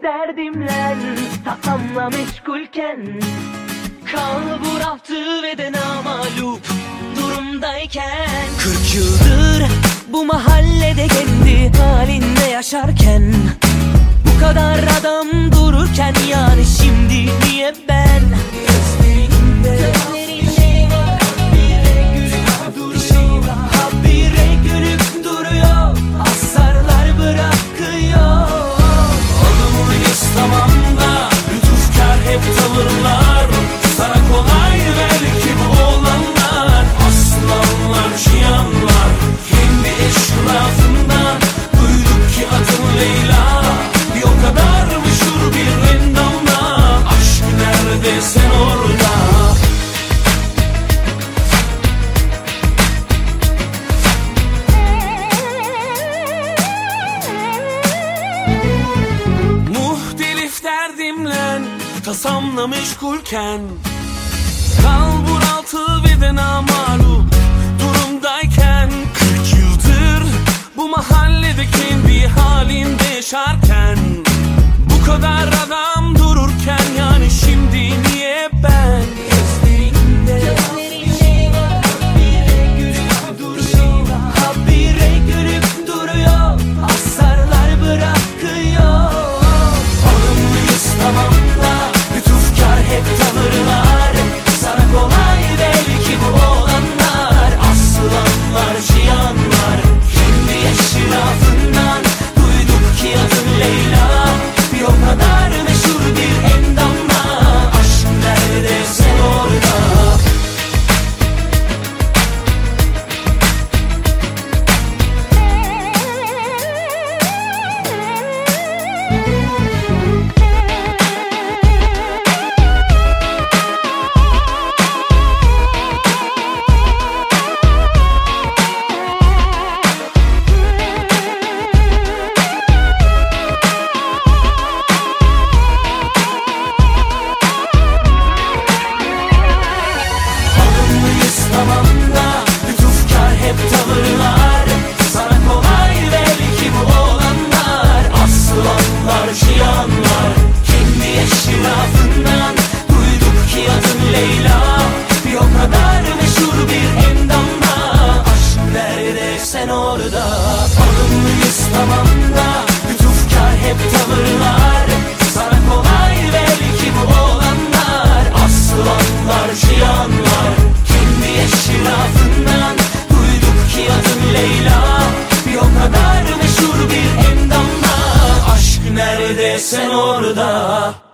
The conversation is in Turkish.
derdimle tasamla meşgulken, kalbur altı ve de namalup durumdayken, 40 yıldır bu mahallede kendi halinde yaşarken, bu kadar adam dururken, yani şimdi niye ben gözlerinde habire gülüp duruyor, habire gülüp duruyor, asarlar bırakıyor. Adımı istemem da lütufkar hep tavırlar, sana kolay belki bu olanlar, aslanlar cihanlar, kendi eşrafından duyduk ki adın Leyla, bir o kadar meşhur bir endamla, aşk nerede sen orada? Muhtelif derdimle tasamla meşgulken, kalbur altı ve de namalup durumdayken, 40 yıldır bu mahallede kendi halinde yaşarken, bu kadar adam dururken, yani şimdi niye ben gözlerinde habire gülüp duruyor, habire gülüp duruyor, asarlar bırakıyor. Adımı istemem da lütufkar hep tavırlar, sana kolay belki bu olanlar, aslanlar cihanlar, kendi eşrafından duyduk ki adın Leyla, bir o kadar meşhur bir endamla, aşk nerede sen orada? Sen orada, adımı istemem da lütufkar hep tavırlar, sana kolay belki bu olanlar, aslanlar cihanlar, kendi eşrafından duyduk ki adın Leyla, bir o kadar meşhur bir endamla, aşk nerede sen orada?